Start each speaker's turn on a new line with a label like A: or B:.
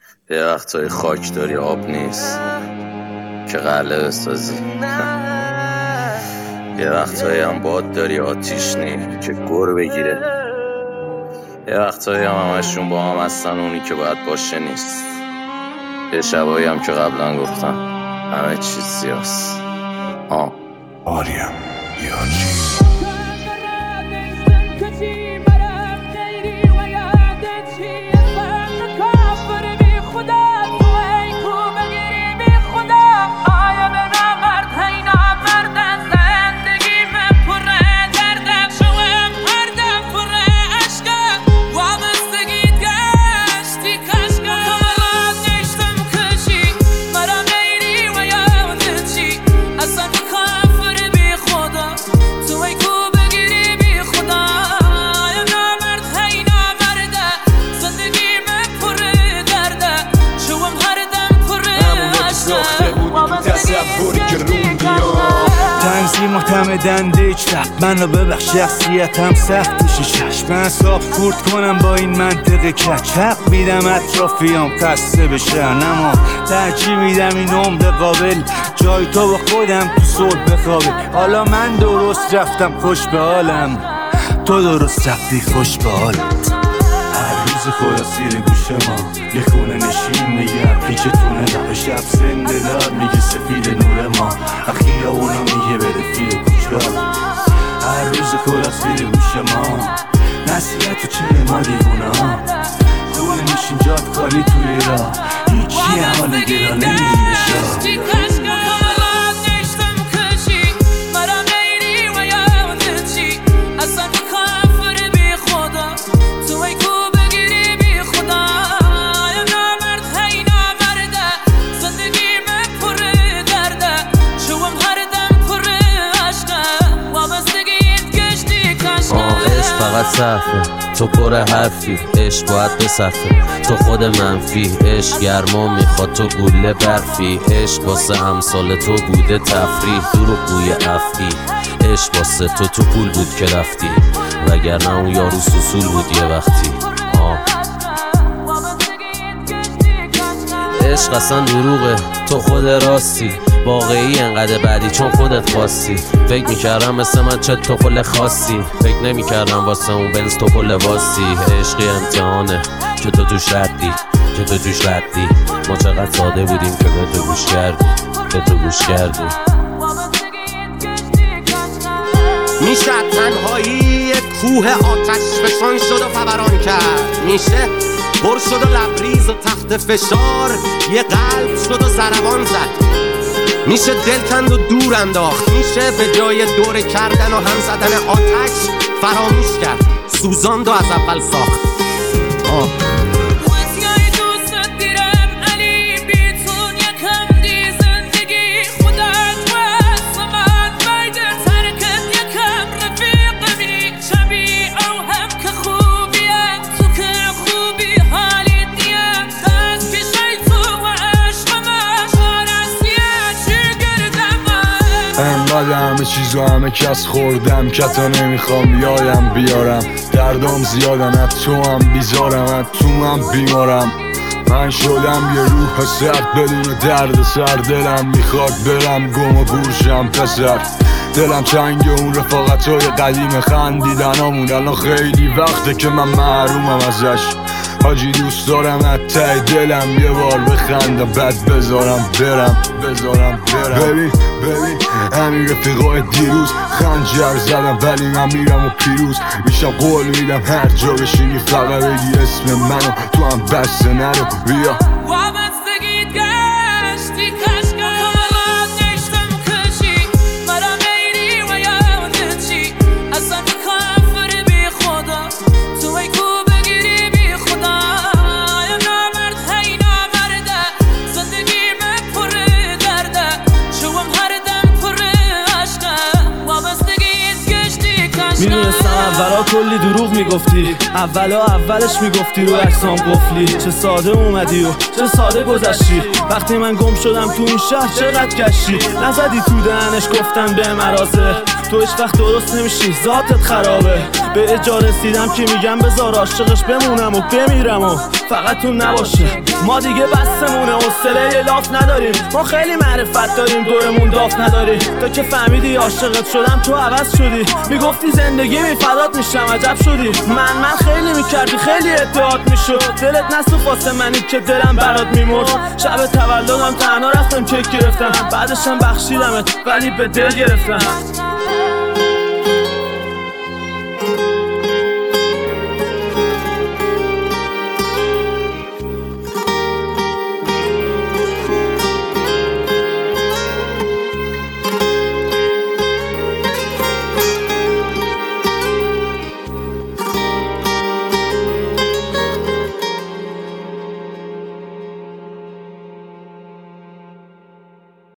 A: یه وقتای خاک داری آب نیست که قلعه بسازی، یه وقتایی هم باد داری آتیش نی که گر بگیره، یه وقتایی هم همشون با هم هستن اونی که باید باشه نیست، یه شبایی هم که قبلا گفتم همه چیز سیاست.
B: آریم یاجی
C: تنظیم معتمدن دیجتر منو ببخش شخصیتم سختش چشم من صاف خورد کنم با این منطقه کچق میدم اطرافیام خسته بشن اما ترجیح میدم این عمر قابل جای تو با خودم تو صلح بخوابه. حالا من درست رفتم خوش به حالم، تو درست رفتی خوش به حالت. هر روز خدا سیر گوش ما یه خونه نشین میگه پیچتونه لب شب زنده دار میگه سفید نور ما اخیه اونا میگه بره فیر کجا. هر روز خدا سیر گوش ما نصیحت تو چه ما دیوونا خونه نشین جاد کاری توی را هیچی حال گلا نمیشه.
D: فقط صرفه تو پر حرفی، عشق باید بصفه تو خود منفی، عشق گرما میخواد تو گوله برفی، عشق واسه امثال تو بوده تفریح دروغ بوی افعی، عشق واسه تو پول بود که رفتی وگرنه اون یارو سوسول بود یه وقتی. عشق اصلا دروغه تو خود راستی، واقعی انقدر بعدی چون خودت خواستی. فکر میکردم مثل من چه توپل خاصی، فکر نمیکردم واسه اون بنز توپل واسی. عشقی امتحانه که تو توش ردی، که تو توش ردی. ما چقدر ساده بودیم که به تو گوش کردی، به تو گوش کردی.
E: میشه تنهایی یک کوه آتش فشان شد و فوران کرد، میشه پر شد و لبریز و تحت فشار یه قلب شد و ضربان زد، میشه دل کند و دور انداخت، میشه به جای دور کردن و هم زدن آتش فراموش کرد، سوزاند و از اول ساخت.
C: انقدر همه چیزو همه کس خوردم که تا نمیخوام یادم بیارم، دردام زیادم از تو هم بیزارم از تو هم بیمارم. من شدم یه روح سرد بدون درد سر، دلم میخواد برم گم و بورشم پسر، دلم تنگ اون رفاقتای قدیم خندیدنامون الان خیلی وقته که من محرومم ازش. حاجی دوست دارم از ته دلم یه بار بخندم بعد بذارم برم. ببین همین رفیقای دیروز خنجر زدم ولی من میرم و پیروز میشم. قول میدم هر جا بشینی فقط بگی اسم منو، تو هم بسته نرو بیا.
F: میدونستم اولا کلی دروغ میگفتی، اولش میگفتی رو عکسام قفلی. چه ساده اومدی و چه ساده گذشتی، وقتی من گم شدم تو این شهر چقدر گشتی. نزدی تو دهنش گفتن به مرازه، تو هیچ وقت درست نمیشی ذاتت خرابه. به اجا رسیدم که میگم بذار عاشقش بمونم و بمیرم و فقط اون نباشه. ما دیگه بسمونه حوصله لاف نداریم، ما خیلی معرفت داریم دورمون داف نداری. تو که فهمیدی عاشقت شدم تو عوض شدی، میگفتی زندگی فدات میشم عجب شدی. من خیلی میکردی خیلی اتحاد میشد، دلت نسوخت واسه منی که دلم برات میمرد. شب تولدم تنها رفتم کیک گرفتم، بعدشم بخشیدمت ولی به دل گرفتم.